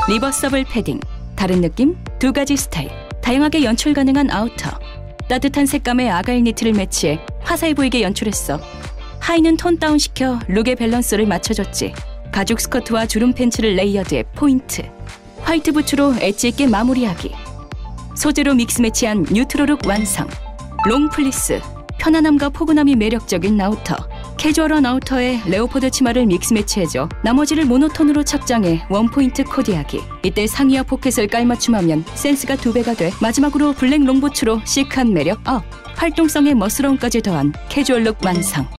리버서블 패딩, 다른 느낌, 두 가지 스타일, 다양하게 연출 가능한 아우터, 따뜻한 색감의 아가일 니트를 매치해 화사해 보이게 연출했어. 하의는 톤 다운시켜 룩의 밸런스를 맞춰줬지. 가죽 스커트와 주름 팬츠를 레이어드해 포인트, 화이트 부츠로 엣지 있게 마무리하기, 소재로 믹스 매치한 뉴트로 룩 완성. 롱 플리스, 편안함과 포근함이 매력적인 아우터, 캐주얼한 아우터에 레오포드 치마를 믹스 매치해줘 나머지를 모노톤으로 착장해 원포인트 코디하기. 이때 상의와 포켓을 깔맞춤하면 센스가 2배가 돼. 마지막으로 블랙 롱부츠로 시크한 매력 업, 활동성에 멋스러움까지 더한 캐주얼 룩 완성.